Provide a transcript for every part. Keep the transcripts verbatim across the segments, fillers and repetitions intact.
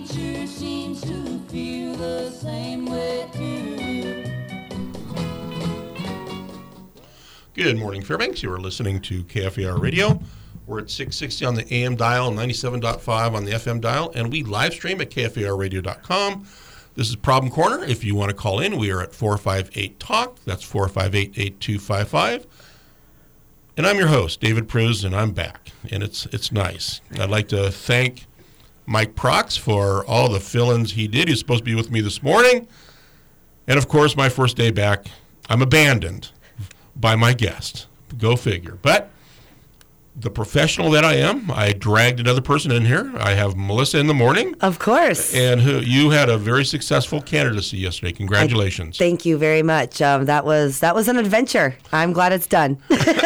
teacher seems to feel the same way too. Good morning, Fairbanks. You are listening to K F A R Radio. We're at six sixty on the A M dial, ninety-seven point five on the F M dial, and we live stream at K F A R radio dot com. This is Problem Corner. If you want to call in, we are at four five eight talk. That's four five eight, eight two five five. And I'm your host, David Pruz, and I'm back. And it's it's nice. I'd like to thank Mike Prox for all the fill-ins he did. He's supposed to be with me this morning. And, of course, my first day back, I'm abandoned by my guest. Go figure. But the professional that I am, I dragged another person in here. I have Melissa in the morning. Of course. And who, you had a very successful candidacy yesterday. Congratulations. I, thank you very much. Um, that was that was an adventure. I'm glad it's done.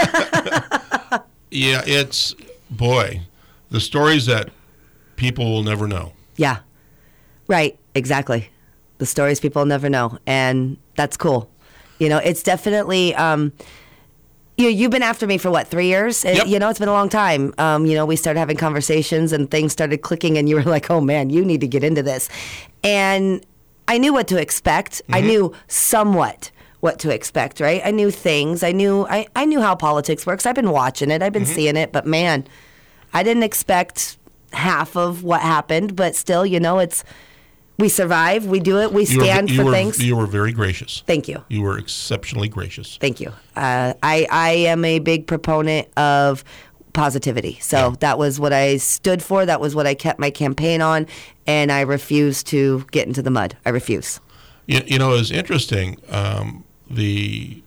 Yeah, it's, boy, the stories that people will never know. Yeah, right, exactly. The stories people never know, and that's cool. You know, it's definitely, um, you know, you've been after me for, what, three years? It, Yep. You know, it's been a long time. Um, you know, we started having conversations, and things started clicking, and you were like, oh, man, you need to get into this. And I knew what to expect. Mm-hmm. I knew somewhat what to expect, right? I knew things. I knew I, I knew how politics works. I've been watching it. I've been mm-hmm. seeing it. But, man, I didn't expect half of what happened. But still, you know, it's we survive. We do it. We stand you were, you for were, things. You were very gracious. Thank you. You were exceptionally gracious. Thank you. Uh, I, I am a big proponent of positivity. So yeah. That was what I stood for. That was what I kept my campaign on. And I refuse to get into the mud. I refuse. You, you know, it's interesting. Um, the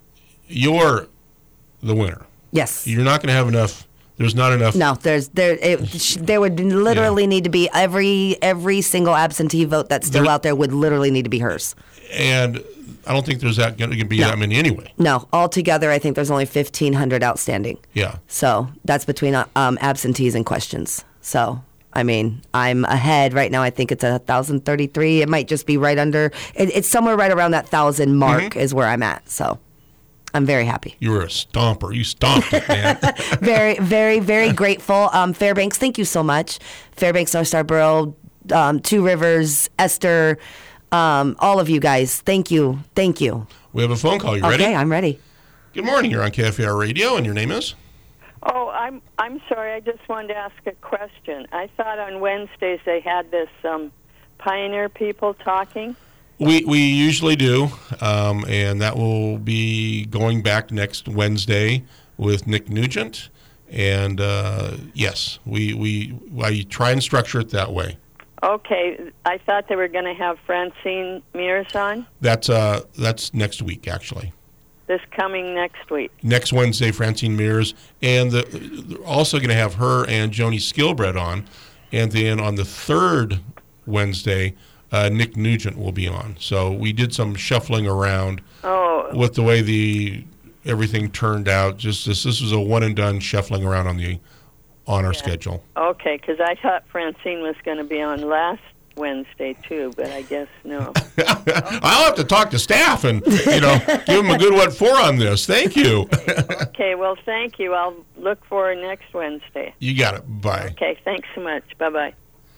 you're the winner. Yes. You're not going to have enough. There's not enough. No, there's there. It, there would literally yeah. need to be every every single absentee vote that's still there, out there would literally need to be hers. And I don't think there's that going to be no. that many anyway. No, altogether, I think there's only fifteen hundred outstanding. Yeah. So that's between um, absentees and questions. So. I mean, I'm ahead right now. I think it's one thousand thirty-three. It might just be right under. It, it's somewhere right around that one thousand mark mm-hmm. is where I'm at. So I'm very happy. You were a stomper. You stomped it, man. very, very, very grateful. Um, Fairbanks, thank you so much. Fairbanks, North Star Borough, um, Two Rivers, Esther, um, all of you guys. Thank you. Thank you. We have a phone call. You okay, ready? Okay, I'm ready. Good morning. You're on K F A R Radio, and your name is? Oh, I'm I'm sorry. I just wanted to ask a question. I thought on Wednesdays they had this um, Pioneer people talking. We we usually do, um, and that will be going back next Wednesday with Nick Nugent. And uh, yes, we we I try and structure it that way. Okay, I thought they were going to have Francine Mears on. That's uh that's next week actually. This coming next week. Next Wednesday, Francine Mears, and the, they're also going to have her and Joni Skilbred on, and then on the third Wednesday, uh, Nick Nugent will be on. So we did some shuffling around oh. with the way the everything turned out. Just this, this was a one and done shuffling around on the on our yeah. schedule. Okay, because I thought Francine was going to be on last Wednesday too, but I guess no. I'll have to talk to staff and, you know, give them a good what for on this. Thank you. okay. okay, well, thank you. I'll look for next Wednesday. You got it. Bye. Okay, thanks so much. Bye-bye.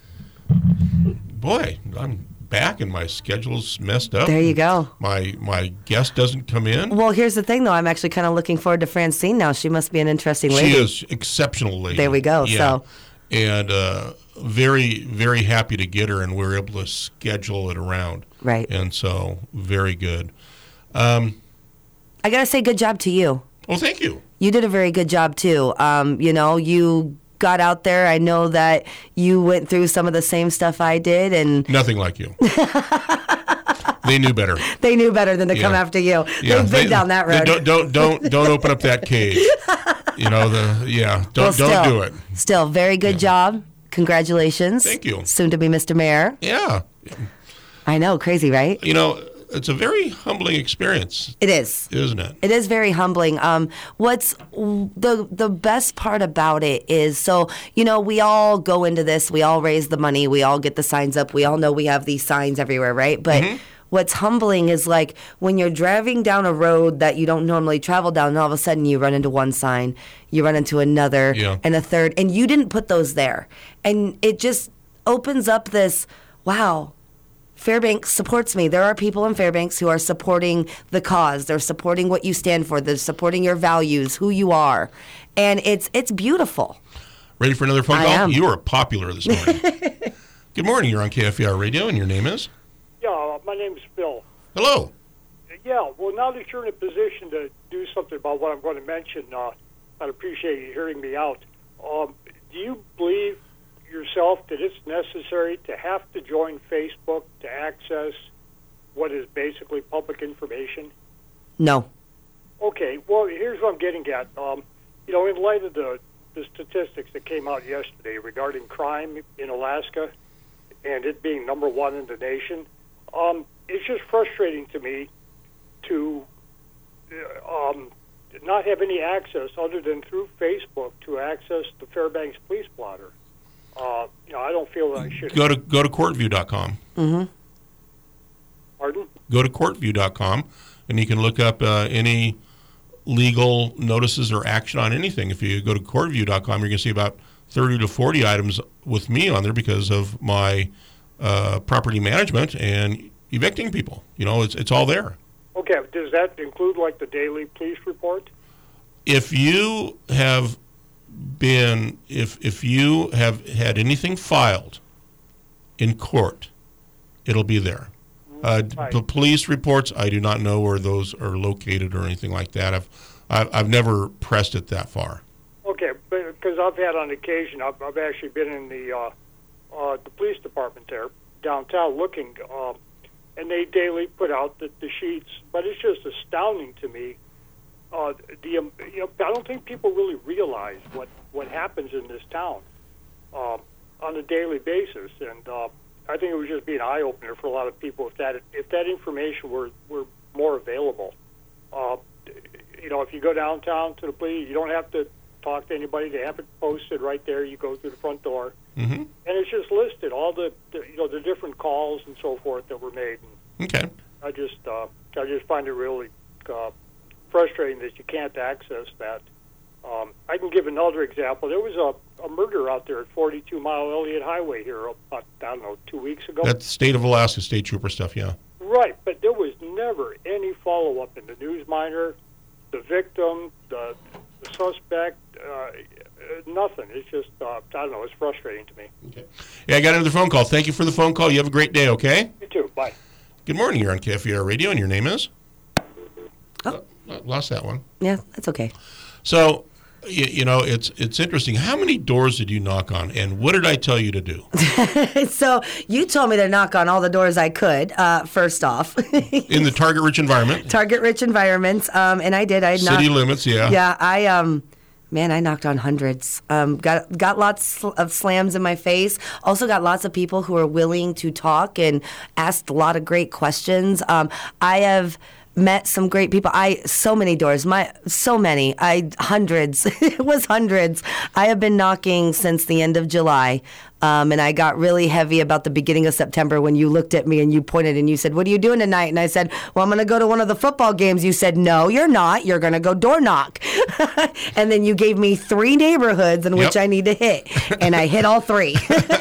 Boy, I'm back and my schedule's messed up. There you go. My my guest doesn't come in. Well, here's the thing, though. I'm actually kind of looking forward to Francine now. She must be an interesting lady. She is exceptional lady. There we go. Yeah. So. And uh, very, very happy to get her, and we're able to schedule it around. Right. And so, very good. Um, I got to say good job to you. Well, thank you. You did a very good job, too. Um, you know, you got out there. I know that you went through some of the same stuff I did. and Nothing like you. They knew better. They knew better than to yeah. come after you. Yeah. They've been they, down that road. Don't, don't, don't, don't open up that cage. You know, the yeah, don't well, still, don't do it. Still, very good yeah. job. Congratulations. Thank you. Soon to be Mister Mayor. Yeah. I know, crazy, right? You know, it's a very humbling experience. It is. Isn't it? It is very humbling. Um, what's the the best part about it is, so, you know, we all go into this, we all raise the money, we all get the signs up, we all know we have these signs everywhere, right? But mm-hmm. what's humbling is like when you're driving down a road that you don't normally travel down, and all of a sudden you run into one sign, you run into another, yeah. and a third, and you didn't put those there. And it just opens up this, wow, Fairbanks supports me. There are people in Fairbanks who are supporting the cause. They're supporting what you stand for. They're supporting your values, who you are. And it's it's beautiful. Ready for another phone I call? am. You are popular this morning. Good morning. You're on K F E R Radio, and your name is? Yeah, my name's Phil. Hello. Yeah, well, now that you're in a position to do something about what I'm going to mention, uh, I'd appreciate you hearing me out. Um, do you believe yourself that it's necessary to have to join Facebook to access what is basically public information? No. Okay, well, here's what I'm getting at. Um, you know, in light of the, the statistics that came out yesterday regarding crime in Alaska and it being number one in the nation, um, it's just frustrating to me to uh, um, not have any access other than through Facebook to access the Fairbanks Police Blotter. Uh, you know, I don't feel that I should. Go to go to courtview dot com. Mm-hmm. Pardon? Go to courtview dot com, and you can look up uh, any legal notices or action on anything. If you go to courtview dot com, you're going to see about thirty to forty items with me on there because of my uh, property management and evicting people. You know, it's it's all there. Okay, does that include like the daily police report? If you have been, if if you have had anything filed in court, it'll be there. Uh, Right. The police reports, I do not know where those are located or anything like that. I've I've, I've never pressed it that far. Okay, because I've had on occasion, I've, I've actually been in the uh, uh, the police department there downtown looking, um, and they daily put out the, the sheets. But it's just astounding to me. Uh, the um, you know, I don't think people really realize what, what happens in this town um, on a daily basis, and uh, I think it would just be an eye opener for a lot of people if that if that information were, were more available. Uh, you know, if you go downtown to the police, you don't have to talk to anybody. They have it posted right there. You go through the front door, Mm-hmm. and it's just listed all the, the you know the different calls and so forth that were made. And Okay. I just uh, I just find it really uh, frustrating that you can't access that. Um, I can give another example. There was a, a murder out there at forty-two Mile Elliott Highway here about, I don't know, two weeks ago. That's state of Alaska state trooper stuff, yeah. Right, but there was never any follow-up in the News Miner, the victim, the, the suspect, uh, nothing. It's just, uh, I don't know, it's frustrating to me. Okay. Yeah, I got another phone call. Thank you for the phone call. You have a great day, okay? You too, bye. Good morning. You're on K F E R Radio, and your name is? Oh. Uh, lost that one. Yeah, that's okay. So, you, you know, it's it's interesting. How many doors did you knock on, and what did I tell you to do? So you told me to knock on all the doors I could, uh, first off. In the target-rich environment? Target-rich environments, um, and I did. I City knocked, limits, yeah. Yeah, I um, man, I knocked on hundreds. Um, got got lots of slams in my face. Also got lots of people who are willing to talk and asked a lot of great questions. Um, I have met some great people. I so many doors. My so many. I hundreds. It was hundreds. I have been knocking since the end of July. Um, and I got really heavy about the beginning of September when you looked at me and you pointed and you said, "What are you doing tonight?" And I said, "Well, I'm going to go to one of the football games." You said, "No, you're not. You're going to go door knock." And then you gave me three neighborhoods in which Yep. I need to hit. And I hit all three.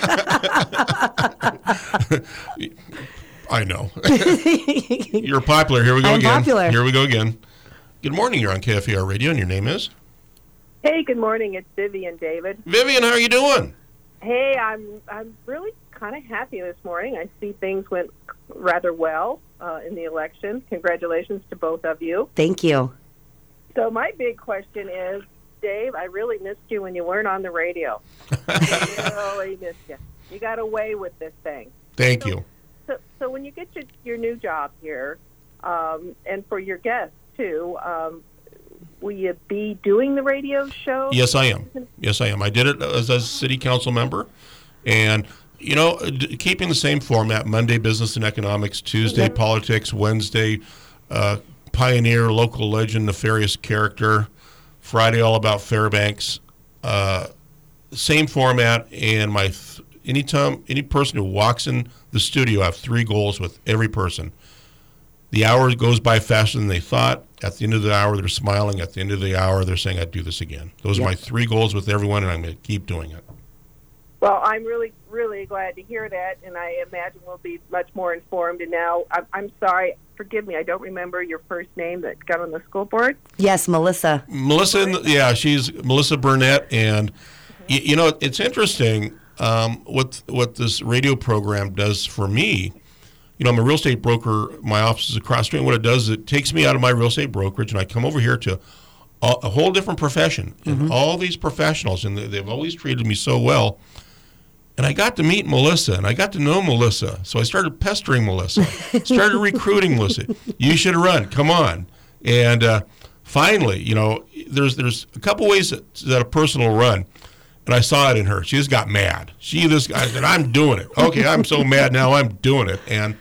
I know. You're popular. Here we go I'm again. popular. Here we go again. Good morning. You're on K F E R Radio, and your name is? Hey, good morning. It's Vivian, David. Vivian, how are you doing? Hey, I'm I'm really kind of happy this morning. I see things went rather well uh, in the election. Congratulations to both of you. Thank you. So my big question is, Dave, I really missed you when you weren't on the radio. Really missed you. You got away with this thing. Thank So- you. So, so when you get your, your new job here, um, and for your guests too, um, will you be doing the radio show? Yes, I am. Yes, I am. I did it as a city council member. And, you know, d- keeping the same format, Monday, business and economics, Tuesday, Mhm. politics, Wednesday, uh, pioneer, local legend, nefarious character, Friday, all about Fairbanks. Uh, same format. And my th- anytime, any person who walks in the studio, I have three goals with every person. The hour goes by faster than they thought. At the end of the hour, they're smiling. At the end of the hour, they're saying, "I'd do this again." Those Yeah. are my three goals with everyone, and I'm going to keep doing it. Well, I'm really, really glad to hear that, and I imagine we'll be much more informed. And now, I'm, I'm sorry, forgive me, I don't remember your first name that got on the school board. Yes, Melissa. Melissa, yeah, she's Melissa Burnett, and mm-hmm. you, you know, it's interesting um, what what this radio program does for me. You know, I'm a real estate broker. My office is across the street. And what it does is it takes me out of my real estate brokerage, and I come over here to a, a whole different profession. Mm-hmm. And all these professionals, and they, they've always treated me so well. And I got to meet Melissa, and I got to know Melissa. So I started pestering Melissa, started recruiting Melissa. You should run. Come on. And uh, finally, you know, there's there's a couple ways that, that a person will run. And I saw it in her. She just got mad. She this guy said, "I'm doing it." Okay, I'm so mad now. I'm doing it, and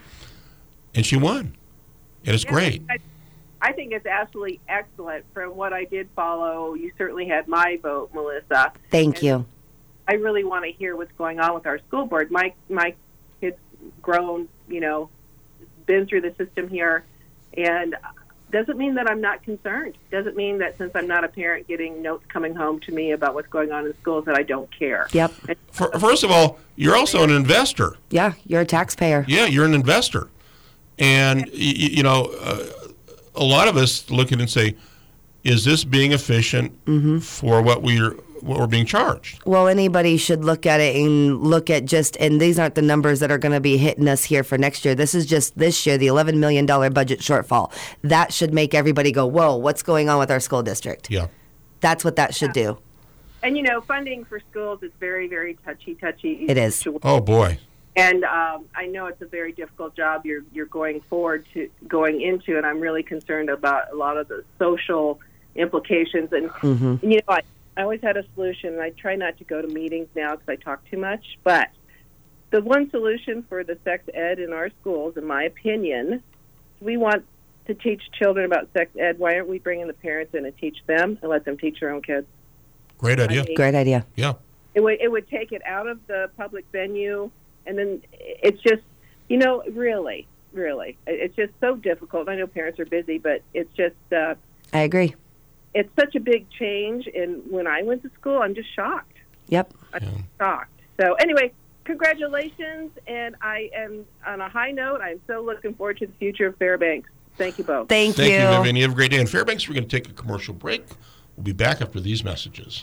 and she won, and it's yeah, great. I, I think it's absolutely excellent. From what I did follow, you certainly had my vote, Melissa. Thank and you. I really want to hear what's going on with our school board. My my kid's grown, you know, been through the system here, and doesn't mean that I'm not concerned. Doesn't mean that since I'm not a parent getting notes coming home to me about what's going on in schools that I don't care. Yep. First of all, you're also an investor. Yeah, you're a taxpayer. Yeah, you're an investor. And, you, you know, uh, a lot of us look at it and say, is this being efficient mm-hmm. for what we're what we're being charged? Well, anybody should look at it and look at just, and these aren't the numbers that are going to be hitting us here for next year. This is just this year, the eleven million dollars budget shortfall. That should make everybody go, whoa, what's going on with our school district? Yeah. That's what that should yeah. do. And, you know, funding for schools is very, very touchy, touchy. It is. Oh, boy. And um, I know it's a very difficult job you're you're going forward to, going into, and I'm really concerned about a lot of the social implications. And, mm-hmm. and you know, I, I always had a solution, and I try not to go to meetings now because I talk too much. But the one solution for the sex ed in our schools, in my opinion, we want to teach children about sex ed. Why aren't we bringing the parents in and teach them and let them teach their own kids? Great idea. I mean, Great idea. Yeah. It would it would take it out of the public venue, and then it's just, you know, really, really, it's just so difficult. I know parents are busy, but it's just. Uh, I agree. It's such a big change, and when I went to school, I'm just shocked. Yep. I'm Yeah. shocked. So anyway, congratulations, and I am, on a high note, I'm so looking forward to the future of Fairbanks. Thank you both. Thank, Thank you, you. Vivian. You have a great day. In Fairbanks, we're going to take a commercial break. We'll be back after these messages.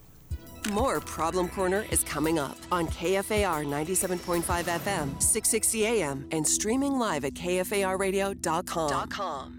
More Problem Corner is coming up on K F A R ninety-seven point five F M, six sixty A M, and streaming live at K F A R radio dot com.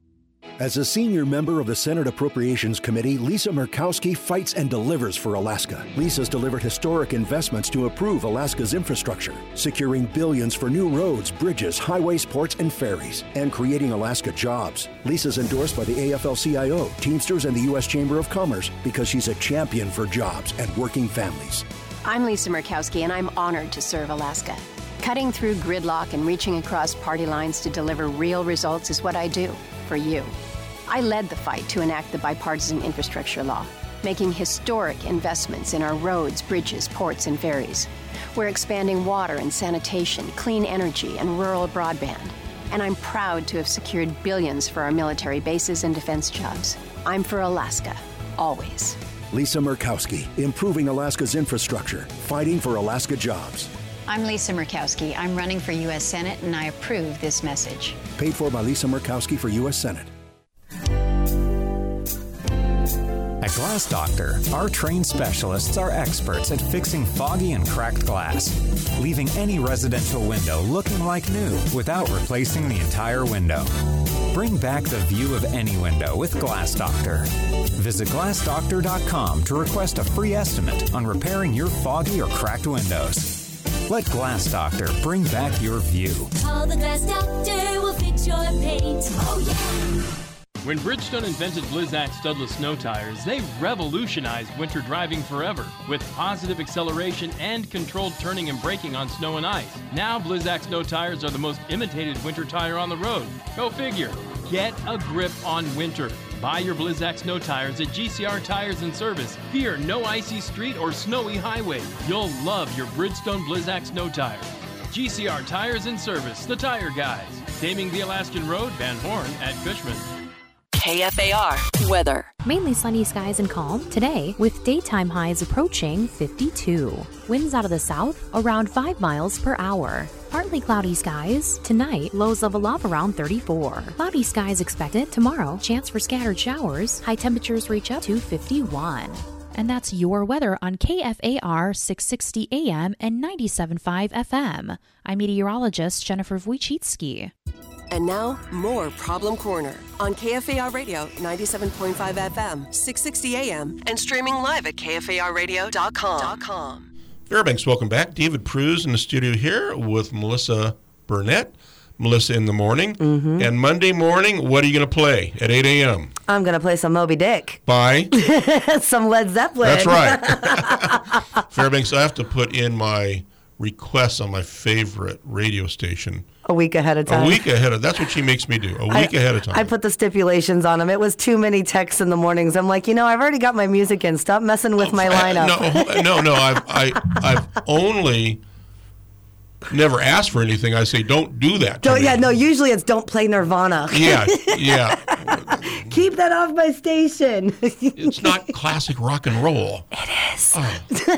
As a senior member of the Senate Appropriations Committee, Lisa Murkowski fights and delivers for Alaska. Lisa's delivered historic investments to improve Alaska's infrastructure, securing billions for new roads, bridges, highways, ports, and ferries, and creating Alaska jobs. Lisa's endorsed by the A F L C I O, Teamsters, and the U S Chamber of Commerce because she's a champion for jobs and working families. I'm Lisa Murkowski, and I'm honored to serve Alaska. Cutting through gridlock and reaching across party lines to deliver real results is what I do for you. I led the fight to enact the bipartisan infrastructure law, making historic investments in our roads, bridges, ports, and ferries. We're expanding water and sanitation, clean energy, and rural broadband. And I'm proud to have secured billions for our military bases and defense jobs. I'm for Alaska, always. Lisa Murkowski, improving Alaska's infrastructure, fighting for Alaska jobs. I'm Lisa Murkowski. I'm running for U S Senate, and I approve this message. Paid for by Lisa Murkowski for U S Senate. At Glass Doctor, our trained specialists are experts at fixing foggy and cracked glass, leaving any residential window looking like new without replacing the entire window. Bring back the view of any window with Glass Doctor. Visit glass doctor dot com to request a free estimate on repairing your foggy or cracked windows. Let Glass Doctor bring back your view. Call the Glass Doctor, we'll fix your paint. Oh, yeah. When Bridgestone invented Blizzak Studless snow tires, they revolutionized winter driving forever with positive acceleration and controlled turning and braking on snow and ice. Now Blizzak snow tires are the most imitated winter tire on the road. Go figure. Get a grip on winter. Buy your Blizzak snow tires at G C R Tires and Service. Fear no icy street or snowy highway. You'll love your Bridgestone Blizzak snow tires. G C R Tires and Service, the tire guys. Taming the Alaskan Road, Van Horn at Cushman. K F A R weather. Mainly sunny skies and calm today, with daytime highs approaching fifty-two. Winds out of the south around five miles per hour. Partly cloudy skies. Tonight, lows level off around thirty-four. Cloudy skies expected tomorrow. Chance for scattered showers. High temperatures reach up to fifty-one. And that's your weather on K F A R six sixty A M and ninety-seven point five F M. I'm meteorologist Jennifer Wojcicki. And now, more Problem Corner on K F A R Radio ninety-seven point five F M, six sixty A M, and streaming live at K F A R radio dot com. Fairbanks, welcome back. David Pruse in the studio here with Melissa Burnett. Melissa in the morning. Mm-hmm. And Monday morning, what are you going to play at eight A M? I'm going to play some Moby Dick. By? Some Led Zeppelin. That's right. Fairbanks, I have to put in my requests on my favorite radio station. A week ahead of time. A week ahead of That's what she makes me do. A week I, ahead of time. I put the stipulations on them. It was too many texts in the mornings. I'm like, you know, I've already got my music in. Stop messing with my lineup. No, no, no. I've, I, I've only never asked for anything. I say, don't do that. Don't, yeah, no, usually it's don't play Nirvana. Yeah, yeah. Keep that off my station. It's not classic rock and roll. It is. Oh.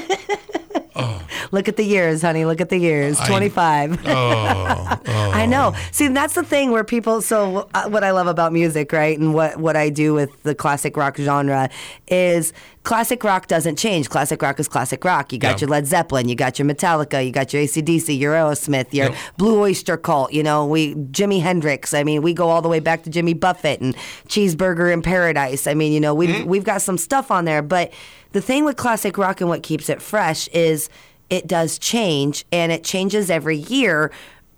Oh. Look at the years, honey. Look at the years. I, twenty-five. Oh, oh. I know. See, that's the thing where people, so uh, what I love about music, right, and what, what I do with the classic rock genre is classic rock doesn't change. Classic rock is classic rock. You got Yeah. your Led Zeppelin, you got your Metallica, you got your A C D C, your Aerosmith, your Yep. Blue Oyster Cult, you know, we Jimi Hendrix. I mean, we go all the way back to Jimmy Buffett and Cheeseburger in Paradise. I mean, you know, we've, Mm-hmm. we've got some stuff on there, but the thing with classic rock and what keeps it fresh is it does change, and it changes every year.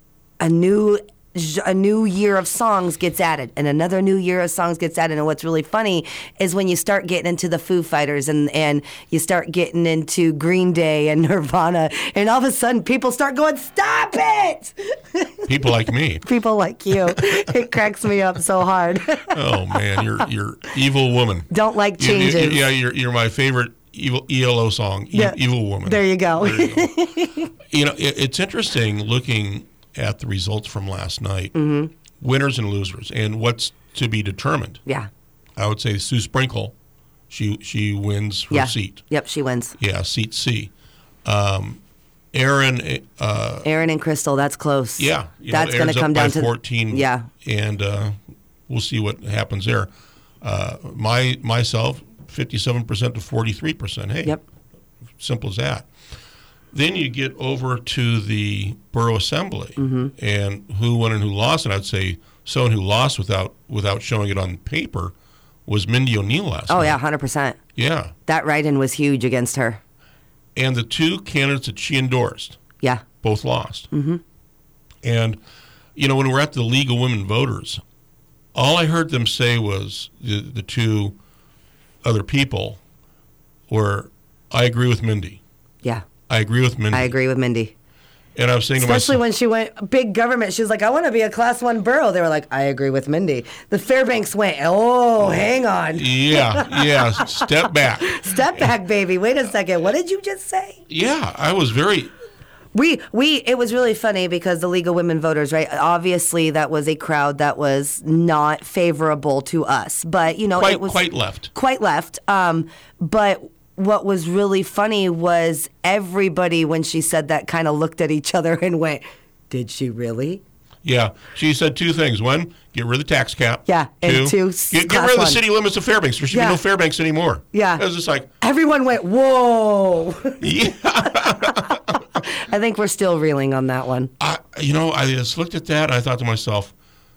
A new a new year of songs gets added, and another new year of songs gets added. And what's really funny is when you start getting into the Foo Fighters and, and you start getting into Green Day and Nirvana, and all of a sudden people start going, stop it! People like me. People like you. It cracks me up so hard. Oh, man, you're you're evil woman. Don't like You- you- changes. yeah, you're, you're my favorite evil E L O song, e- Yeah. Evil Woman. There you go. There you go. You know, it, it's interesting looking at the results from last night, Mm-hmm. winners and losers, and what's to be determined. Yeah. I would say Sue Sprinkle, she she wins her Yeah. seat. Yep, she wins. Yeah, seat C. Um, Aaron, uh, Aaron and Crystal, that's close. yeah, you know, That's going Aaron's to come up down by to fourteen. Yeah. and uh, we'll see what happens there. Uh, my myself, fifty-seven percent to forty-three percent. Hey, Yep. simple as that. Then you get over to the borough assembly Mm-hmm. and who won and who lost, and I'd say someone who lost without without showing it on paper was Mindy O'Neill last Oh, night. yeah, one hundred percent. Yeah. That write-in was huge against her. And the two candidates that she endorsed Yeah. both lost. Mm-hmm. And, you know, when we're at the League of Women Voters, all I heard them say was the, the two other people were, I agree with Mindy. Yeah. I agree with Mindy. I agree with Mindy. And I was saying to Especially myself, when she went big government. She was like, I want to be a class one borough. They were like, I agree with Mindy. The Fairbanks went, oh, hang on. yeah, yeah, step back. Step back, baby. Wait a second. What did you just say? Yeah, I was very, We, we, it was really funny because the League of Women Voters, right? Obviously, that was a crowd that was not favorable to us. But, you know, quite, it was quite left. quite left. Um, but what was really funny was everybody, when she said that, kind of looked at each other and went, did she really? Yeah, she said two things. One, get rid of the tax cap. Yeah, and two, get, get class rid of the one. city limits of Fairbanks. There should Yeah. be no Fairbanks anymore. Yeah. It was just like, Everyone went, whoa. yeah. I think we're still reeling on that one. I, you know, I just looked at that and I thought to myself,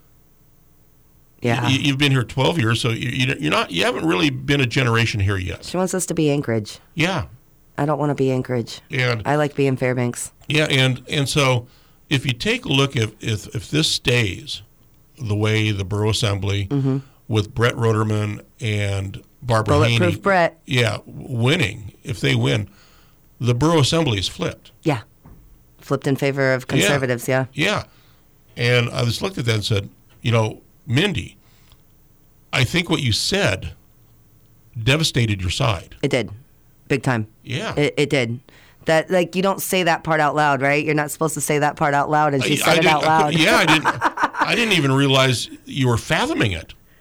Yeah. you, you've been here twelve years, so you, you, you're not, you haven't really been a generation here yet. She wants us to be Anchorage. Yeah. I don't want to be Anchorage. And I like being Fairbanks. yeah, and and so if you take a look at if if this stays the way the borough assembly Mm-hmm. with Brett Roderman and Barbara Bulletproof Haney, Brett. yeah, winning, if they win, the borough assembly is flipped. Yeah. Flipped in favor of conservatives, yeah. Yeah. And I just looked at that and said, you know, Mindy, I think what you said devastated your side. It did. Big time. Yeah. It, it did. That, like, you don't say that part out loud, right? You're not supposed to say that part out loud, and she I- said I it didn't- out loud. I, yeah, I didn't. I didn't even realize you were fathoming it.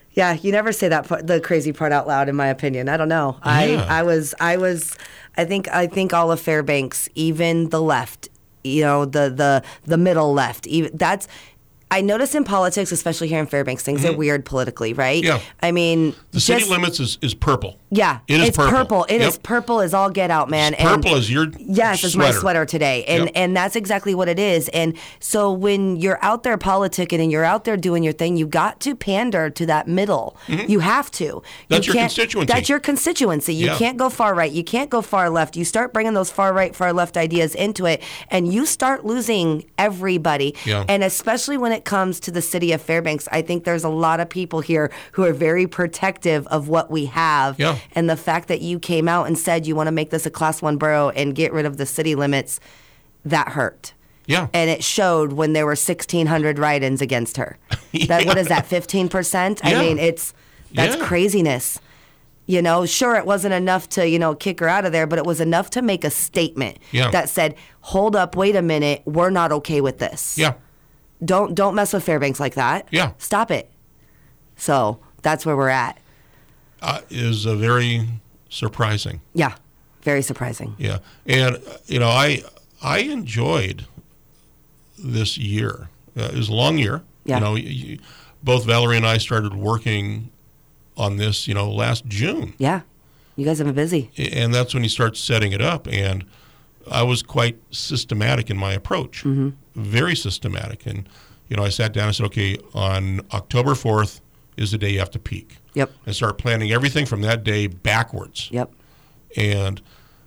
Yeah, you never say that part, the crazy part out loud, in my opinion. I don't know. I, Yeah. I was, I was, I think, I think all of Fairbanks, even the left, you know, the the the middle left, even that's. I notice in politics, especially here in Fairbanks, things Mhm. are weird politically, right? Yeah. I mean, The city just- limits is, is purple. Yeah, It is it's purple. purple. It is Yep. purple as all get out, man. It's purple as your yes, it's my sweater. sweater today, and Yep. and that's exactly what it is. And so when you're out there politicking and you're out there doing your thing, you got to pander to that middle. Mhm. You have to. That's you your can't- constituency. That's your constituency. You Yeah. can't go far right. You can't go far left. You start bringing those far right, far left ideas into it, and you start losing everybody. Yeah. And especially when it comes to the city of Fairbanks, I think there's a lot of people here who are very protective of what we have. Yeah. And the fact that you came out and said you want to make this a class one borough and get rid of the city limits, that hurt. Yeah. And it showed when there were sixteen hundred write-ins against her. That, what is that, fifteen percent? Yeah. I mean, it's that's Yeah. craziness. You know, sure, it wasn't enough to, you know, kick her out of there, but it was enough to make a statement Yeah. that said, hold up, wait a minute, we're not okay with this. Yeah. Don't don't mess with Fairbanks like that. Yeah. Stop it. So that's where we're at. Uh, is a very surprising. Yeah. Very surprising. Yeah, and uh, you know, I I enjoyed this year. Uh, it was a long year. Yeah. You know, y- y- both Valerie and I started working on this, you know, last June, Yeah. You guys have been busy. and that's when you start setting it up. And I was quite systematic in my approach, Mhm. very systematic. And you know, I sat down and said, okay, on October fourth is the day you have to peak. Yep. And start planning everything from that day backwards. Yep. And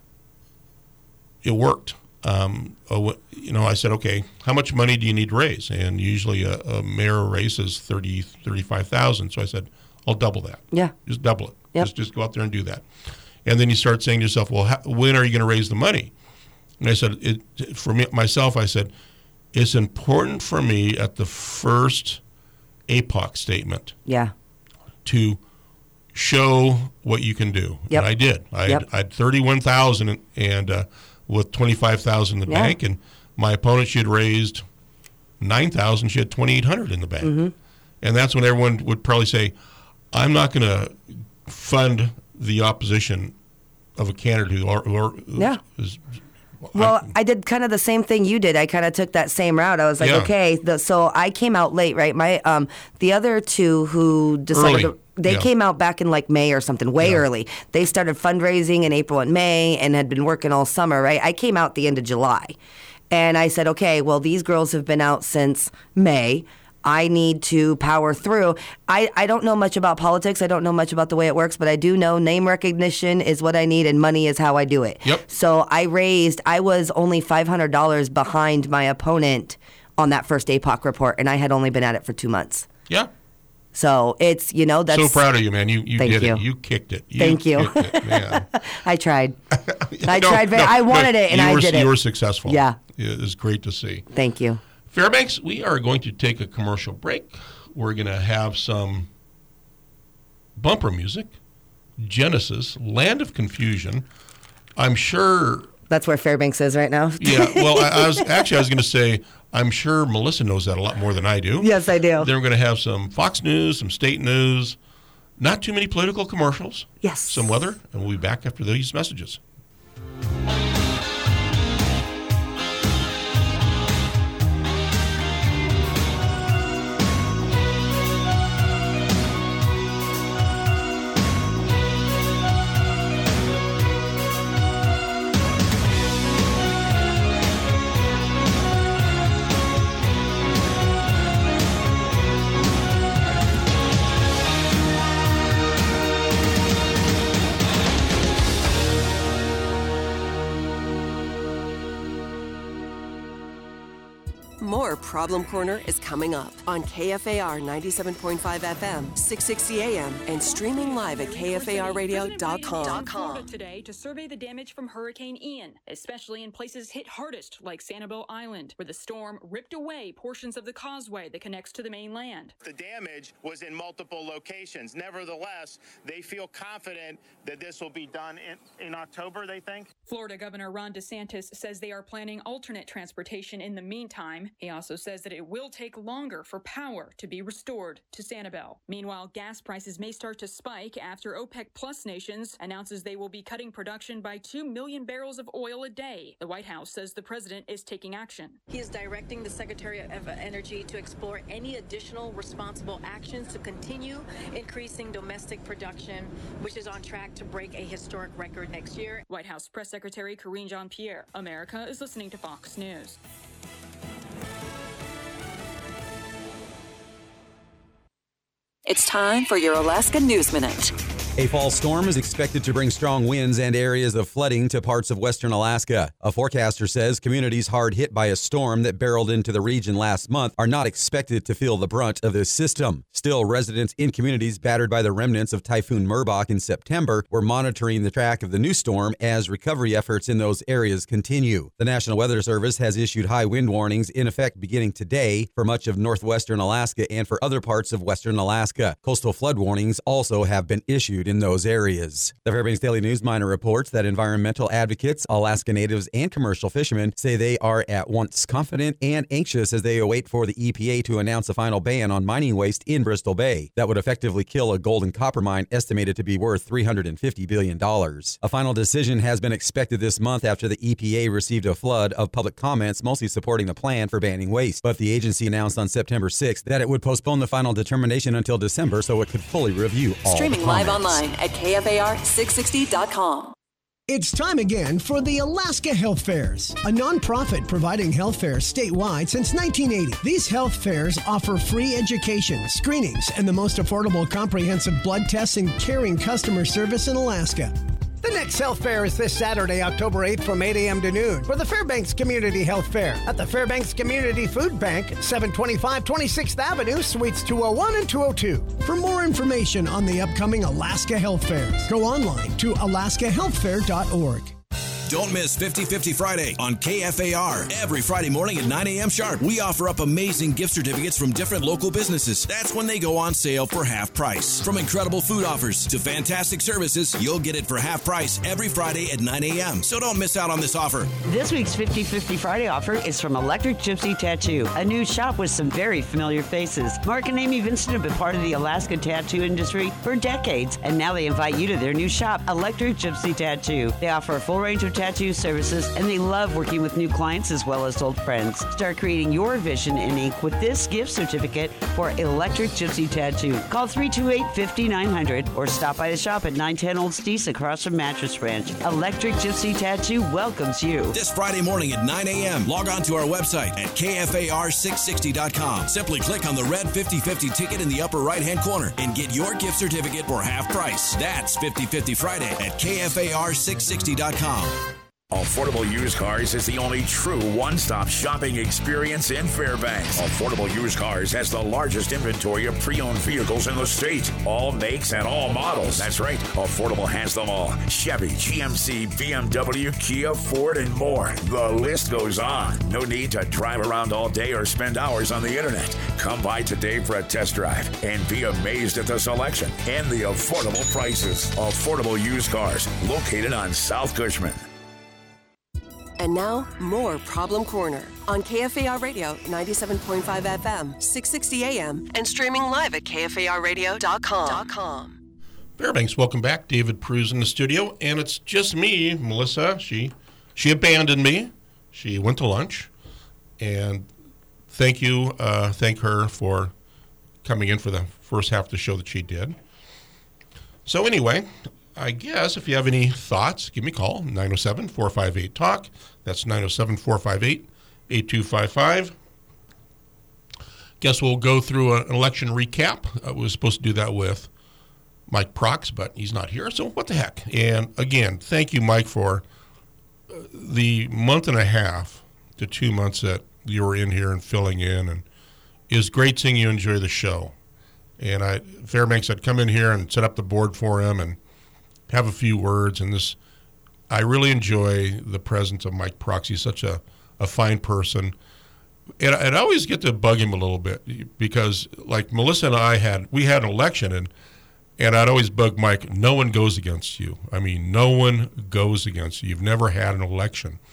it worked. Um, uh, wh- you know, I said, okay, how much money do you need to raise? And usually a, a mayor race is thirty, thirty-five thousand. So I said, I'll double that. Yeah. Just double it. Yep. Just just go out there and do that. And then you start saying to yourself, well, how, when are you going to raise the money? And I said, it, for me myself, I said, it's important for me at the first A P O C statement Yeah. to show what you can do. Yep. And I did. I Yep. had, I had thirty-one thousand and, and uh, with twenty-five thousand in the Yeah. bank, and my opponent, she had raised nine thousand. She had twenty-eight hundred in the bank. Mhm. And that's when everyone would probably say, I'm not going to fund the opposition of a candidate who, are, who are, Yeah. is, Well, I did kind of the same thing you did. I kind of took that same route. I was like, Yeah. okay, the, so I came out late, right? My um, the other two who decided Early. to, they Yeah. came out back in like May or something, way Yeah. early. They started fundraising in April and May and had been working all summer, right? I came out the end of July, and I said, okay, well, these girls have been out since May. I need to power through. I, I don't know much about politics. I don't know much about the way it works, but I do know name recognition is what I need and money is how I do it. Yep. So I raised, I was only five hundred dollars behind my opponent on that first A P O C report, and I had only been at it for two months. yeah. So it's, you know, that's. So proud of you, man. You you Thank did you. it. You kicked it. You Thank you. kicked it, man. I tried. I No, tried. Very, no, I no, wanted it, and you I were, did You it. were successful. Yeah. It was great to see. Thank you. Fairbanks, we are going to take a commercial break. We're going to have some bumper music, Genesis, Land of Confusion. I'm sure. That's where Fairbanks is right now. Yeah. Well, I, I was actually I was going to say I'm sure Melissa knows that a lot more than I do. Yes, I do. Then we're going to have some Fox News, some state news, not too many political commercials. Yes. Some weather, and we'll be back after these messages. More Problem Corner is coming up on K F A R ninety-seven point five F M, six sixty A M, and streaming live at K F A R radio dot com. Florida today to survey the damage from Hurricane Ian, especially in places hit hardest like Sanibel Island, where the storm ripped away portions of the causeway that connects to the mainland. The damage was in multiple locations. Nevertheless, they feel confident that this will be done in, in October, they think. Florida Governor Ron DeSantis says they are planning alternate transportation in the meantime. time. He also says that it will take longer for power to be restored to Sanibel. Meanwhile, gas prices may start to spike after OPEC Plus nations announces they will be cutting production by two million barrels of oil a day. The White House says the president is taking action. He is directing the Secretary of Energy to explore any additional responsible actions to continue increasing domestic production, which is on track to break a historic record next year. White House Press Secretary Karine Jean-Pierre. America is listening to Fox News. It's time for your Alaska News Minute. A fall storm is expected to bring strong winds and areas of flooding to parts of western Alaska. A forecaster says communities hard hit by a storm that barreled into the region last month are not expected to feel the brunt of this system. Still, residents in communities battered by the remnants of Typhoon Merbok in September were monitoring the track of the new storm as recovery efforts in those areas continue. The National Weather Service has issued high wind warnings in effect beginning today for much of northwestern Alaska and for other parts of western Alaska. Coastal flood warnings also have been issued in those areas. The Fairbanks Daily News Miner reports that environmental advocates, Alaska natives, and commercial fishermen say they are at once confident and anxious as they await for the E P A to announce a final ban on mining waste in Bristol Bay that would effectively kill a gold and copper mine estimated to be worth three hundred fifty billion dollars. A final decision has been expected this month after the E P A received a flood of public comments mostly supporting the plan for banning waste. But the agency announced on September sixth that it would postpone the final determination until December so it could fully review all Streaming the live comments. online at K F A R six sixty dot com. It's time again for the Alaska Health Fairs, a nonprofit providing health fairs statewide since nineteen eighty. These health fairs offer free education, screenings, and the most affordable comprehensive blood tests and caring customer service in Alaska. The next health fair is this Saturday, October eighth from eight a.m. to noon for the Fairbanks Community Health Fair at the Fairbanks Community Food Bank at seven twenty-five twenty-sixth Avenue, Suites two oh one and two oh two. For more information on the upcoming Alaska Health Fairs, go online to alaska health fair dot org. Don't miss fifty fifty Friday on K F A R. Every Friday morning at nine a.m. sharp, we offer up amazing gift certificates from different local businesses. That's when they go on sale for half price. From incredible food offers to fantastic services, you'll get it for half price every Friday at nine a.m. So don't miss out on this offer. This week's fifty fifty Friday offer is from Electric Gypsy Tattoo, a new shop with some very familiar faces. Mark and Amy Vincent have been part of the Alaska tattoo industry for decades, and now they invite you to their new shop, Electric Gypsy Tattoo. They offer a full range of tattoo services, and they love working with new clients as well as old friends. Start creating your vision in ink with this gift certificate for Electric Gypsy Tattoo. Call three two eight, five nine zero zero or stop by the shop at nine ten Old Steese across from Mattress Ranch. Electric Gypsy Tattoo welcomes you. This Friday morning at nine a.m., log on to our website at K F A R six sixty dot com. Simply click on the red fifty fifty ticket in the upper right-hand corner and get your gift certificate for half price. That's fifty fifty Friday at K F A R six sixty dot com. Affordable Used Cars is the only true one-stop shopping experience in Fairbanks. Affordable Used Cars has the largest inventory of pre-owned vehicles in the state. All makes and all models. That's right. Affordable has them all. Chevy, G M C, B M W, Kia, Ford, and more. The list goes on. No need to drive around all day or spend hours on the internet. Come by today for a test drive and be amazed at the selection and the affordable prices. Affordable Used Cars, located on South Cushman. And now, more Problem Corner on K F A R Radio ninety-seven point five F M, six sixty A M, and streaming live at K F A R radio dot com. Fairbanks, welcome back. David Pruse in the studio, and it's just me, Melissa. She she abandoned me. She went to lunch, and thank you, uh, thank her for coming in for the first half of the show that she did. So anyway, I guess if you have any thoughts, give me a call, nine oh seven, four five eight, talk. That's nine oh seven, four five eight, eight two five five. Guess we'll go through an election recap. I was supposed to do that with Mike Prox, but he's not here, so what the heck. And again, thank you, Mike, for the month and a half to two months that you were in here and filling in. And it was great seeing you enjoy the show. And I Fairbanks, I'd come in here and set up the board for him and have a few words, and this, I really enjoy the presence of Mike Prox. He's such a, a fine person. And I'd always get to bug him a little bit because, like, Melissa and I had, we had an election, and and I'd always bug Mike, no one goes against you. I mean, no one goes against you. You've never had an election.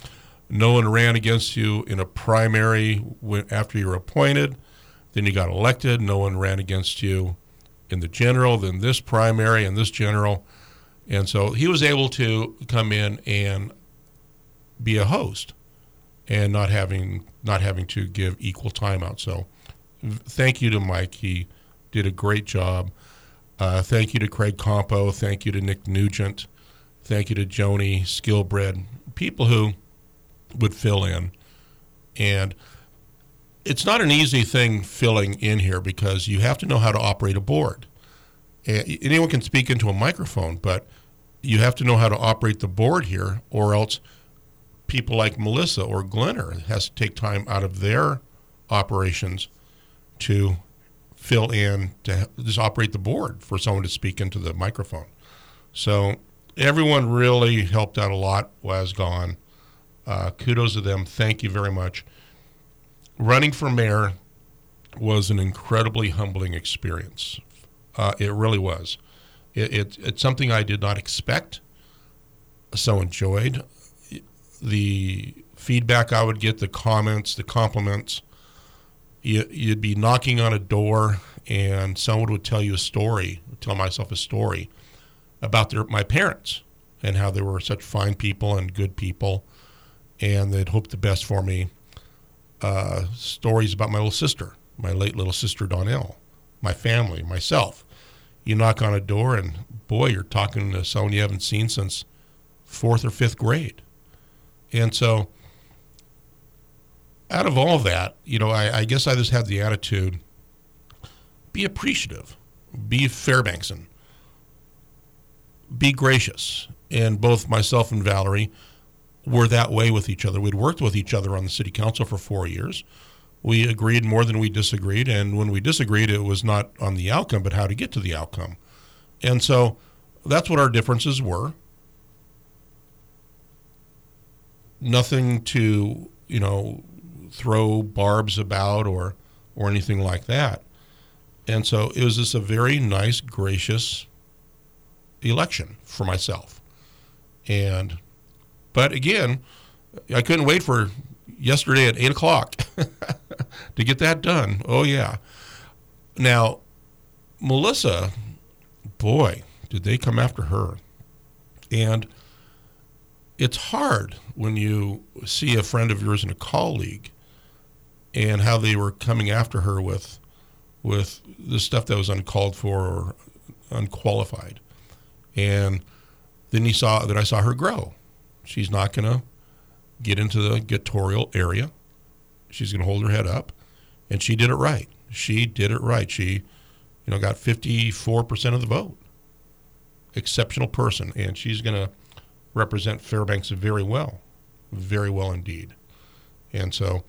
No one ran against you in a primary after you were appointed. Then you got elected. No one ran against you in the general, then this primary and this general. And so he was able to come in and be a host and not having not having to give equal time out. So thank you to Mike. He did a great job. Uh, thank you to Craig Compo. Thank you to Nick Nugent. Thank you to Joni Skillbred, people who would fill in. And it's not an easy thing filling in here because you have to know how to operate a board. And anyone can speak into a microphone, but you have to know how to operate the board here, or else people like Melissa or Glenner has to take time out of their operations to fill in, to just operate the board for someone to speak into the microphone. So everyone really helped out a lot while I was gone. Uh, kudos to them. Thank you very much. Running for mayor was an incredibly humbling experience. Uh, it really was. It, it, it's something I did not expect, so enjoyed. The feedback I would get, the comments, the compliments. You, you'd be knocking on a door and someone would tell you a story, tell myself a story about their my parents and how they were such fine people and good people, and they'd hoped the best for me. Uh, stories about my little sister, my late little sister Donnell, my family, myself. You knock on a door and, boy, you're talking to someone you haven't seen since fourth or fifth grade. And so out of all that, you know, I, I guess I just had the attitude, be appreciative, be Fairbanksan, be gracious. And both myself and Valerie were that way with each other. We'd worked with each other on the city council for four years. We agreed more than we disagreed, and when we disagreed, it was not on the outcome, but how to get to the outcome. And so that's what our differences were. Nothing to, you know, throw barbs about or or anything like that. And so it was just a very nice, gracious election for myself. And but again, I couldn't wait for yesterday at eight o'clock to get that done. Oh, yeah. Now, Melissa, boy, did they come after her. And it's hard when you see a friend of yours and a colleague and how they were coming after her with with the stuff that was uncalled for or unqualified. And then he saw that I saw her grow. She's not going to get into the gubernatorial area. She's going to hold her head up, and she did it right. She did it right. She, you know, got fifty-four percent of the vote. Exceptional person, and she's going to represent Fairbanks very well, very well indeed. And so,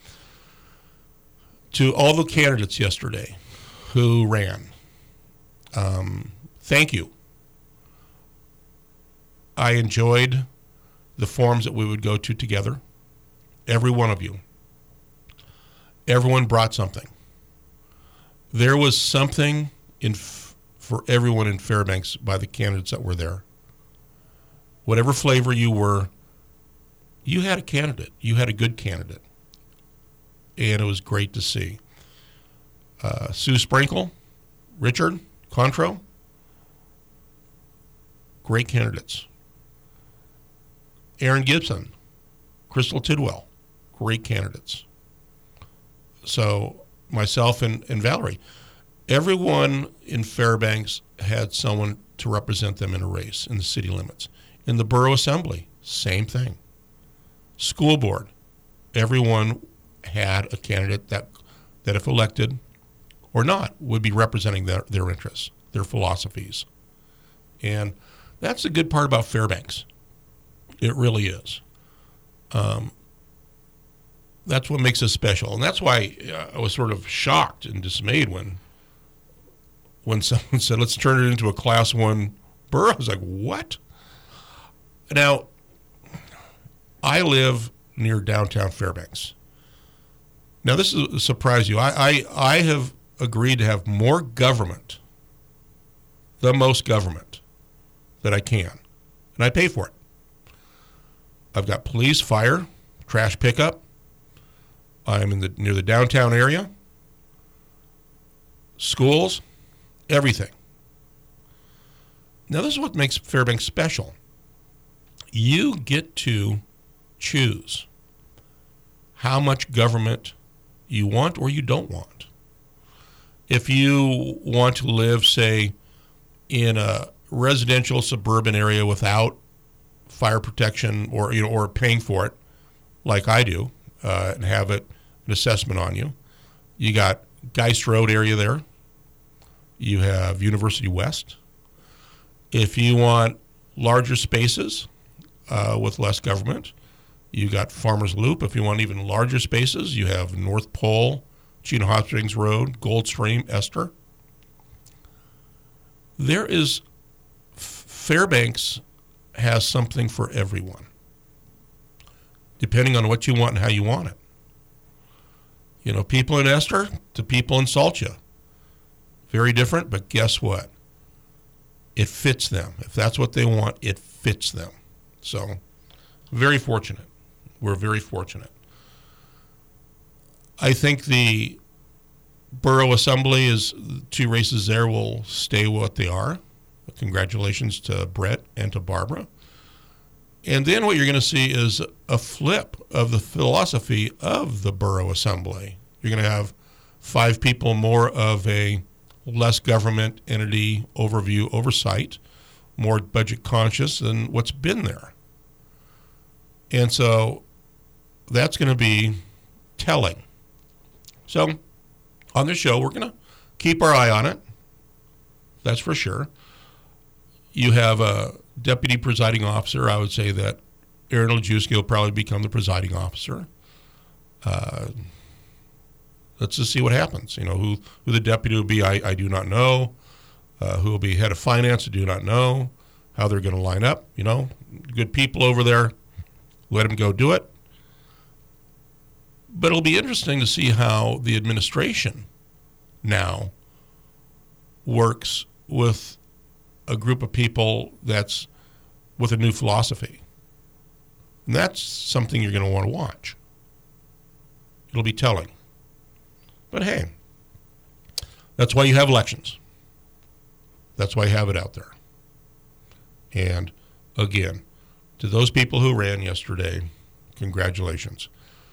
to all the candidates yesterday who ran, um, thank you. I enjoyed the forums that we would go to together, every one of you. Everyone brought something. There was something in f- for everyone in Fairbanks by the candidates that were there. Whatever flavor you were, you had a candidate. You had a good candidate. And it was great to see. Uh, Sue Sprinkle, Richard Contro, great candidates. Aaron Gibson, Crystal Tidwell, great candidates. So myself and, and Valerie, everyone in Fairbanks had someone to represent them in a race in the city limits. In the borough assembly, same thing. School board, everyone had a candidate that, that if elected or not, would be representing their, their interests, their philosophies. And that's the good part about Fairbanks. It really is. Um, that's what makes us special. And that's why I was sort of shocked and dismayed when when someone said, let's turn it into a class one borough. I was like, what? Now, I live near downtown Fairbanks. Now, this will surprise you. I, I, I have agreed to have more government, the most government, that I can. And I pay for it. I've got police, fire, trash pickup. I'm in the near the downtown area. Schools, everything. Now, this is what makes Fairbanks special. You get to choose how much government you want or you don't want. If you want to live, say, in a residential suburban area without fire protection or you know or paying for it, like I do, uh, and have it an assessment on you, you got Geist Road area there. You have University West. If you want larger spaces uh, with less government, you got Farmers Loop. If you want even larger spaces, you have North Pole, Chino Hot Springs Road, Goldstream, Esther. There is, Fairbanks has something for everyone, depending on what you want and how you want it. You know, people in Esther to people in Saltia. Very different, but guess what? It fits them. If that's what they want, it fits them. So, very fortunate. We're very fortunate. I think the Borough Assembly is, two races there will stay what they are. Congratulations to Brett and to Barbara. And then what you're going to see is a flip of the philosophy of the Borough Assembly. You're going to have five people more of a less government entity overview oversight, more budget conscious than what's been there. And so that's going to be telling. So on this show, we're going to keep our eye on it. That's for sure. You have a deputy presiding officer. I would say that Aaron Lejewski will probably become the presiding officer. Uh, let's just see what happens. You know, who, who the deputy will be, I, I do not know. Uh, who will be head of finance, I do not know. How they're going to line up, you know. Good people over there. Let them go do it. But it'll be interesting to see how the administration now works with a group of people that's with a new philosophy. And that's something you're going to want to watch. It'll be telling. But hey, that's why you have elections. That's why you have it out there. And again, to those people who ran yesterday, congratulations.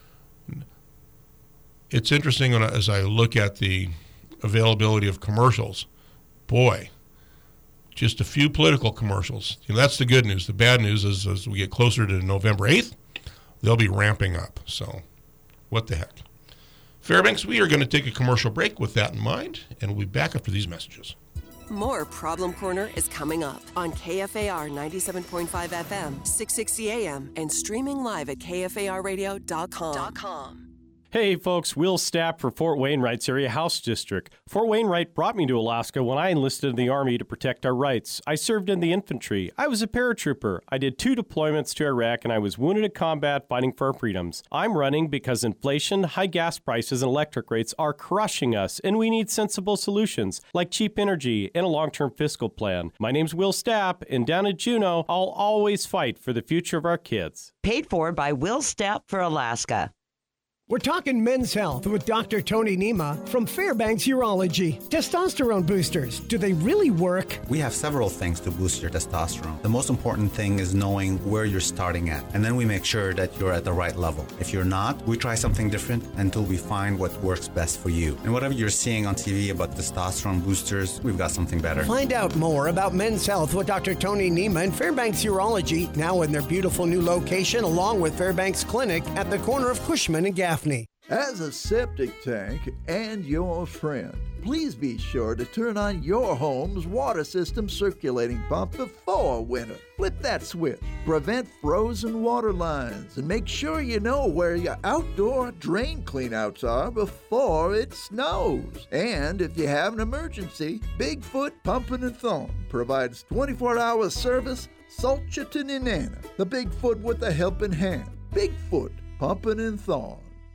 It's interesting when, as I look at the availability of commercials, boy, just a few political commercials. You know, that's the good news. The bad news is as we get closer to November eighth, they'll be ramping up. So what the heck. Fairbanks, we are going to take a commercial break with that in mind, and we'll be back after these messages. More Problem Corner is coming up on K F A R ninety-seven point five F M, six sixty A M, and streaming live at K F A R radio dot com. Hey folks, Will Stapp for Fort Wainwright's Area House District. Fort Wainwright brought me to Alaska when I enlisted in the Army to protect our rights. I served in the infantry. I was a paratrooper. I did two deployments to Iraq and I was wounded in combat fighting for our freedoms. I'm running because inflation, high gas prices, and electric rates are crushing us and we need sensible solutions like cheap energy and a long-term fiscal plan. My name's Will Stapp and down at Juneau, I'll always fight for the future of our kids. Paid for by Will Stapp for Alaska. We're talking men's health with Doctor Tony Nima from Fairbanks Urology. Testosterone boosters, do they really work? We have several things to boost your testosterone. The most important thing is knowing where you're starting at, and then we make sure that you're at the right level. If you're not, we try something different until we find what works best for you. And whatever you're seeing on T V about testosterone boosters, we've got something better. Find out more about men's health with Doctor Tony Nima and Fairbanks Urology, now in their beautiful new location along with Fairbanks Clinic at the corner of Cushman and Gaffney. As a septic tank and your friend, please be sure to turn on your home's water system circulating pump before winter. Flip that switch, prevent frozen water lines, and make sure you know where your outdoor drain cleanouts are before it snows. And if you have an emergency, Bigfoot Pumping and Thawing provides twenty-four hour service, Salcha to Nenana, the Bigfoot with a helping hand. Bigfoot Pumping and Thawing.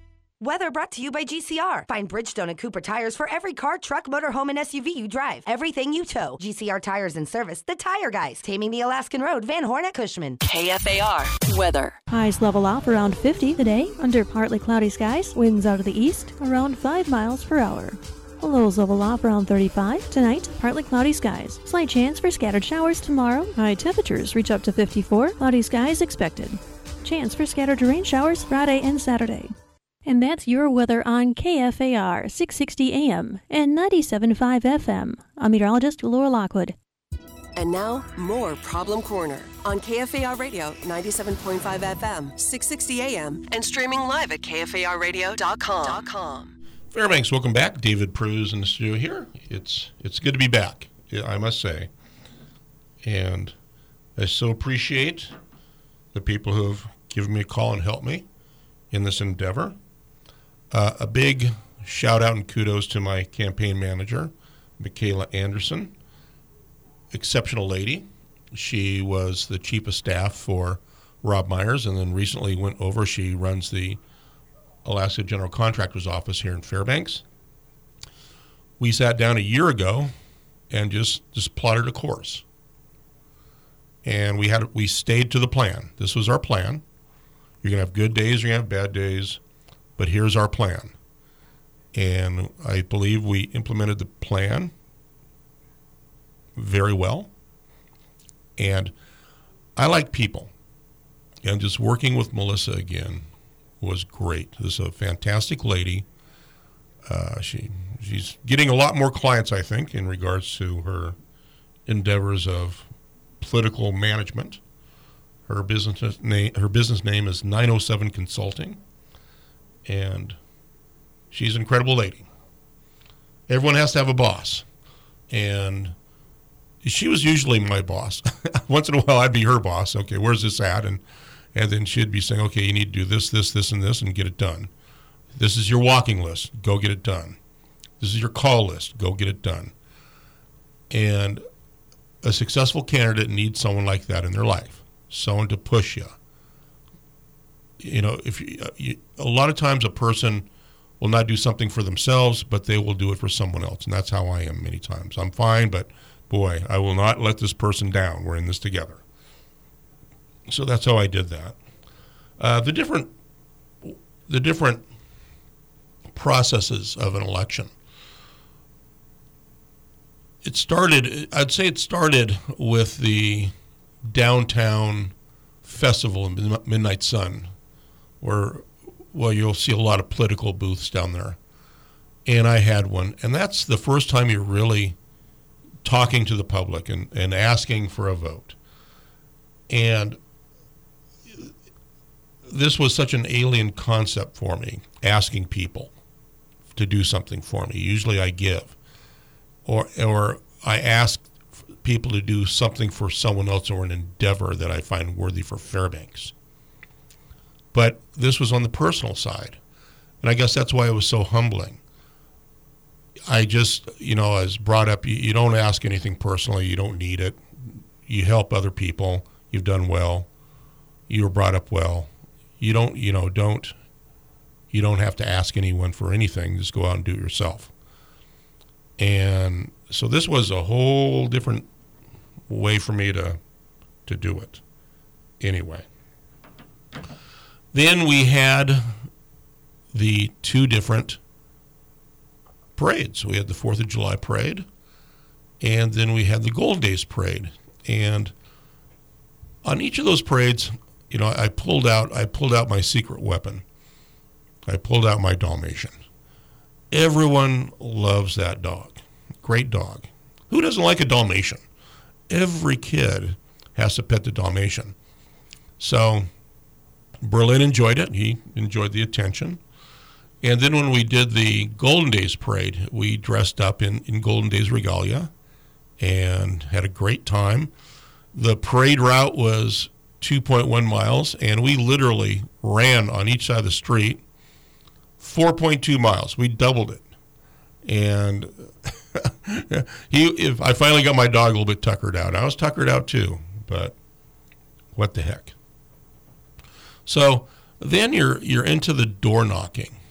Weather brought to you by G C R. Find Bridgestone and Cooper tires for every car, truck, motorhome, and S U V you drive. Everything you tow. G C R Tires and Service, the tire guys. Taming the Alaskan Road, Van Horn at Cushman. K F A R weather. Highs level off around fifty today under partly cloudy skies. Winds out of the east around five miles per hour. Lows level off around thirty-five. Tonight, partly cloudy skies. Slight chance for scattered showers tomorrow. High temperatures reach up to fifty-four. Cloudy skies expected. Chance for scattered rain showers Friday and Saturday. And that's your weather on K F A R six sixty A M and ninety-seven point five F M. I'm meteorologist Laura Lockwood. And now, more Problem Corner on K F A R Radio ninety-seven point five F M, six sixty A M, and streaming live at K F A R radio dot com. Fairbanks, welcome back. David Pruse in the studio here. It's it's good to be back, I must say. And I so appreciate the people who have given me a call and helped me in this endeavor. Uh, a big shout out and kudos to my campaign manager, Michaela Anderson. Exceptional lady. She was the chief of staff for Rob Myers and then recently went over. She runs the Alaska General Contractor's Office here in Fairbanks. We sat down a year ago and just, just plotted a course. And we had we stayed to the plan. This was our plan. You're going to have good days, you're going to have bad days, but here's our plan. And I believe we implemented the plan very well. And I like people. And just working with Melissa again was great. This is a fantastic lady. Uh, she she's getting a lot more clients, I think, in regards to her endeavors of political management. Her business name her business name is nine oh seven Consulting, and she's an incredible lady. Everyone has to have a boss, and she was usually my boss. Once in a while, I'd be her boss. Okay, where's this at? And And then she'd be saying, okay, you need to do this, this, this, and this, and get it done. This is your walking list. Go get it done. This is your call list. Go get it done. And a successful candidate needs someone like that in their life, someone to push you. You know, if you, you, a lot of times a person will not do something for themselves, but they will do it for someone else, and that's how I am many times. I'm fine, but boy, I will not let this person down. We're in this together. So that's how I did that. Uh, the different, the different processes of an election. It started, I'd say it started with the downtown festival in Midnight Sun, where, well, you'll see a lot of political booths down there. And I had one. And that's the first time you're really talking to the public and, and asking for a vote. And this was such an alien concept for me, asking people to do something for me. Usually I give, or or I ask people to do something for someone else or an endeavor that I find worthy for Fairbanks. But this was on the personal side, and I guess that's why it was so humbling. I just, you know, I was brought up, you, you don't ask anything personally, you don't need it. You help other people, you've done well, you were brought up well. You don't, you know, don't, you don't have to ask anyone for anything. Just go out and do it yourself. And so this was a whole different way for me to, to do it. Anyway. Then we had the two different parades. We had the fourth of July parade, and then we had the Gold Days parade. And on each of those parades, you know, I pulled out I pulled out my secret weapon. I pulled out my Dalmatian. Everyone loves that dog. Great dog. Who doesn't like a Dalmatian? Every kid has to pet the Dalmatian. So Berlin enjoyed it. He enjoyed the attention. And then when we did the Golden Days parade, we dressed up in, in Golden Days regalia and had a great time. The parade route was two point one miles, and we literally ran on each side of the street four point two miles. We doubled it. And he, if I finally got my dog a little bit tuckered out. I was tuckered out too, but what the heck. So then you're you're into the door knocking.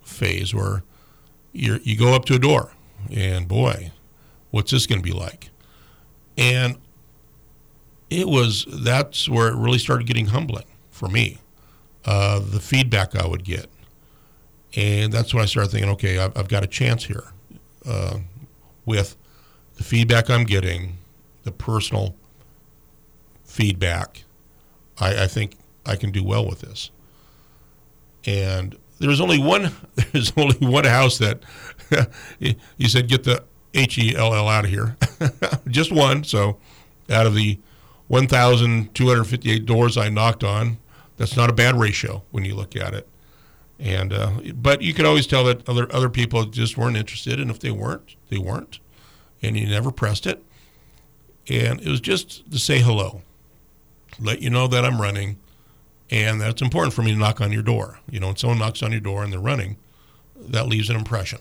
phase where you you go up to a door, and boy, what's this going to be like? And it was, that's where it really started getting humbling for me, uh, the feedback I would get. And that's when I started thinking, okay, I've, I've got a chance here uh, with the feedback I'm getting, the personal feedback. I, I think I can do well with this. And there was only one, there's only one house that you said, get the H E L L out of here. Just one. So out of the one thousand two hundred fifty-eight doors I knocked on, that's not a bad ratio when you look at it. And uh, but you could always tell that other other people just weren't interested, and if they weren't, they weren't, and you never pressed it. And it was just to say hello, let you know that I'm running, and that it's important for me to knock on your door. You know, when someone knocks on your door and they're running, that leaves an impression.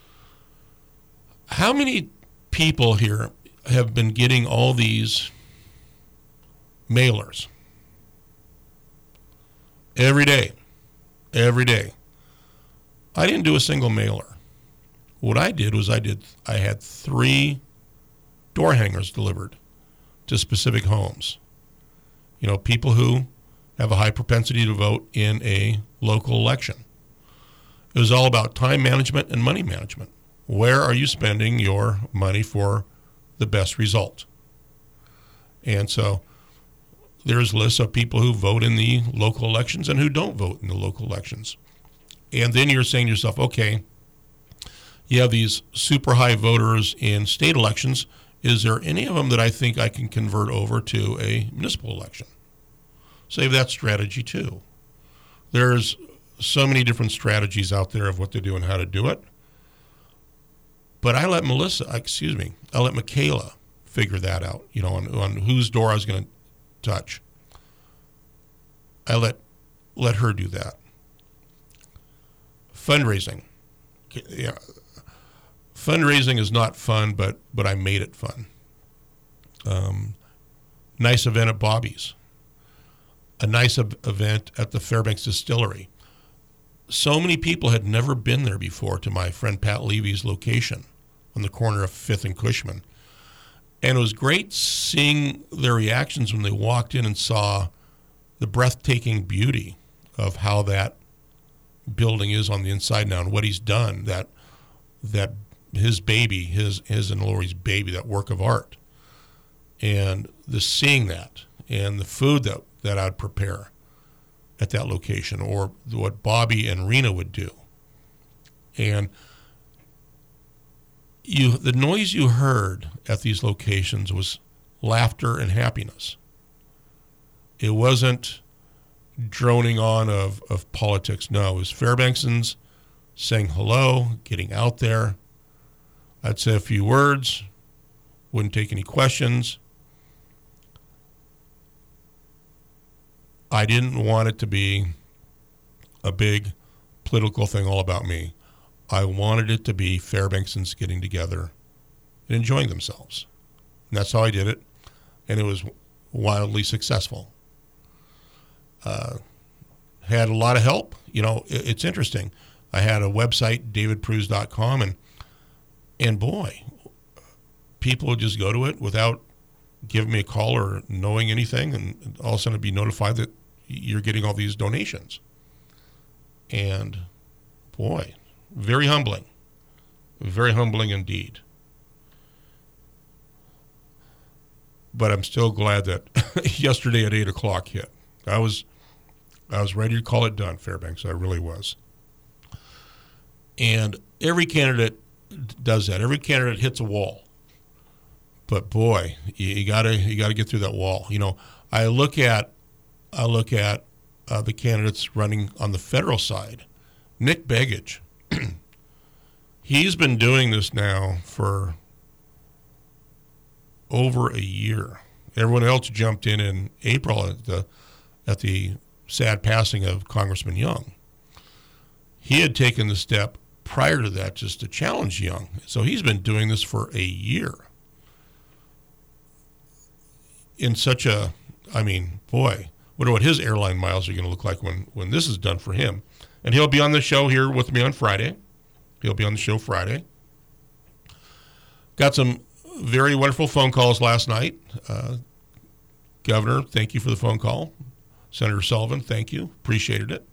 How many people here have been getting all these mailers every day? Every day. I didn't do a single mailer. What I did was I did I had three door hangers delivered to specific homes. You know, people who have a high propensity to vote in a local election. It was all about time management and money management. Where are you spending your money for the best result? And so there's lists of people who vote in the local elections and who don't vote in the local elections. And then you're saying to yourself, okay, you have these super high voters in state elections. Is there any of them that I think I can convert over to a municipal election? Save that strategy too. There's so many different strategies out there of what to do and how to do it. But I let Melissa, excuse me, I let Michaela figure that out, you know, on, on whose door I was going to touch. I let let her do that. Fundraising. Yeah. Fundraising is not fun, but but I made it fun. Um, nice event at Bobby's. A nice ev- event at the Fairbanks Distillery. So many people had never been there before to my friend Pat Levy's location on the corner of Fifth and Cushman. And it was great seeing their reactions when they walked in and saw the breathtaking beauty of how that building is on the inside now and what he's done, that that his baby, his his and Lori's baby, that work of art. And the seeing that and the food that, that I'd prepare at that location, or what Bobby and Rena would do. And you, the noise you heard at these locations was laughter and happiness. It wasn't droning on of, of politics. No, it was Fairbanksans saying hello, getting out there. I'd say a few words, wouldn't take any questions. I didn't want it to be a big political thing all about me. I wanted it to be Fairbanksans getting together and enjoying themselves. And that's how I did it. And it was wildly successful. Uh, had a lot of help. You know, it, it's interesting. I had a website, david pruse dot com, and and boy, people would just go to it without giving me a call or knowing anything, and all of a sudden I'd be notified that you're getting all these donations. And boy, very humbling. Very humbling indeed. But I'm still glad that yesterday at eight o'clock hit. I was I was ready to call it done, Fairbanks. I really was. And every candidate does that. Every candidate hits a wall. But boy, you, you gotta you gotta get through that wall. You know, I look at I look at uh, the candidates running on the federal side. Nick Begich, he's been doing this now for over a year. Everyone else jumped in in April at the at the sad passing of Congressman Young. He had taken the step prior to that just to challenge Young. So he's been doing this for a year. In such a, I mean, boy, wonder what his airline miles are going to look like when, when this is done for him. And he'll be on the show here with me on Friday. He'll be on the show Friday. Got some very wonderful phone calls last night. Uh, Governor, thank you for the phone call. Senator Sullivan, thank you. Appreciated it.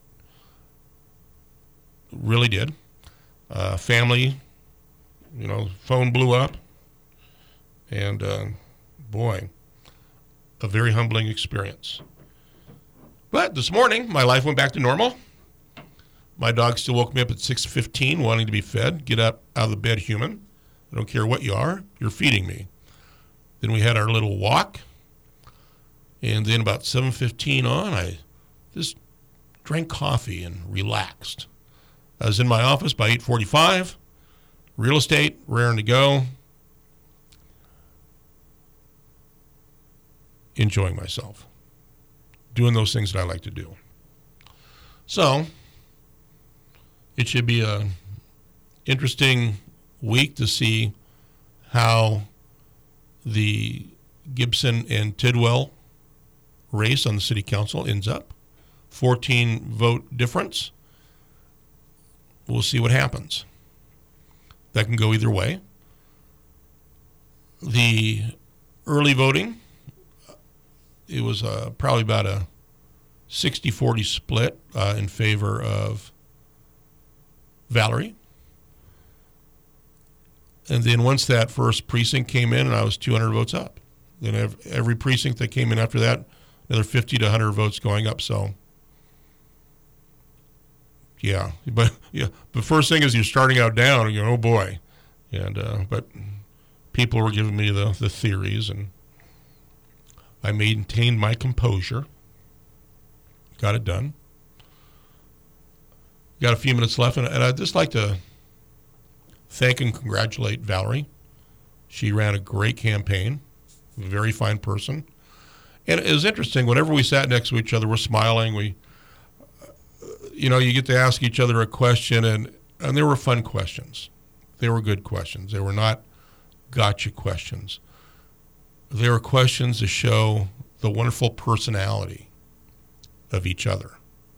Really did. Uh, family, you know, phone blew up. And, uh, boy, a very humbling experience. But this morning, my life went back to normal. My dog still woke me up at six fifteen wanting to be fed. Get up out of the bed, human. I don't care what you are. You're feeding me. Then we had our little walk. And then about seven fifteen on, I just drank coffee and relaxed. I was in my office by eight forty-five. Real estate, raring to go. Enjoying myself. Doing those things that I like to do. So, it should be a interesting week to see how the Gibson and Tidwell race on the city council ends up. fourteen vote difference. We'll see what happens. That can go either way. The early voting, it was uh, probably about a sixty forty split uh, in favor of Valerie. And then once that first precinct came in, and I was two hundred votes up. Then every precinct that came in after that, another fifty to one hundred votes going up. So, yeah. But yeah, the first thing is you're starting out down, and you go, oh boy. And uh, but people were giving me the, the theories, and I maintained my composure. Got it done. Got a few minutes left, and, and I'd just like to thank and congratulate Valerie. She ran a great campaign, a very fine person. And it was interesting, whenever we sat next to each other, we're smiling. We, you know, you get to ask each other a question, and, and they were fun questions. They were good questions. They were not gotcha questions. They were questions to show the wonderful personality of each other.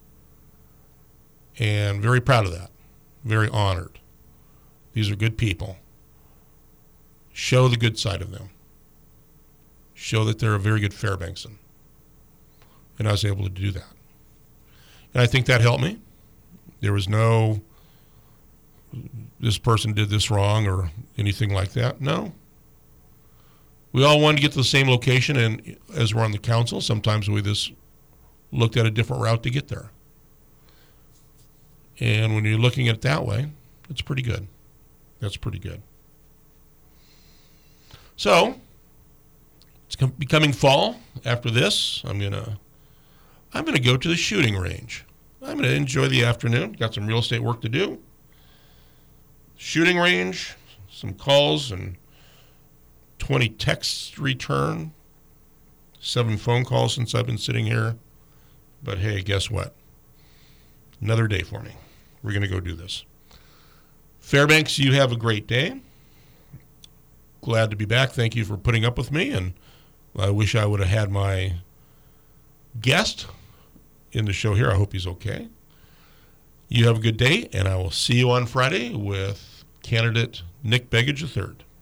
And very proud of that. Very honored. These are good people. Show the good side of them. Show that they're a very good Fairbankson. And I was able to do that. And I think that helped me. There was no, this person did this wrong or anything like that. No. We all wanted to get to the same location, and as we're on the council, sometimes we just looked at a different route to get there. And when you're looking at it that way, it's pretty good. That's pretty good. So, it's becoming fall. After this, I'm gonna I'm gonna go to the shooting range. I'm gonna enjoy the afternoon. Got some real estate work to do. Shooting range, some calls, and twenty texts return. Seven phone calls since I've been sitting here. But hey, guess what? Another day for me. We're gonna go do this. Fairbanks, you have a great day. Glad to be back. Thank you for putting up with me, and I wish I would have had my guest in the show here. I hope he's okay. You have a good day, and I will see you on Friday with candidate Nick Begich the third.